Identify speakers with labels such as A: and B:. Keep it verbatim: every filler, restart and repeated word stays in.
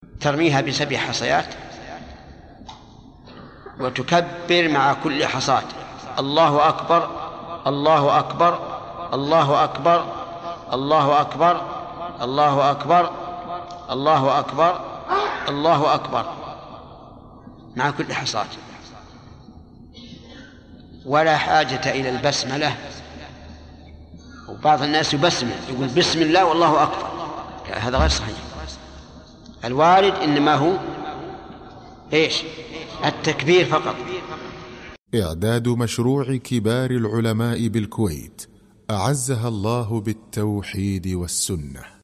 A: ترميها بسبع حصيات وتكبر مع كل حصاة الله أكبر الله أكبر الله أكبر الله أكبر الله أكبر الله أكبر الله أكبر مع كل حصاة، ولا حاجة إلى البسملة. وبعض الناس يبسمل يقول بسم الله والله أكبر، هذا غير صحيح. الوارد إنما هو إيش؟ التكبير فقط.
B: إعداد مشروع كبار العلماء بالكويت أعزها الله بالتوحيد والسنة.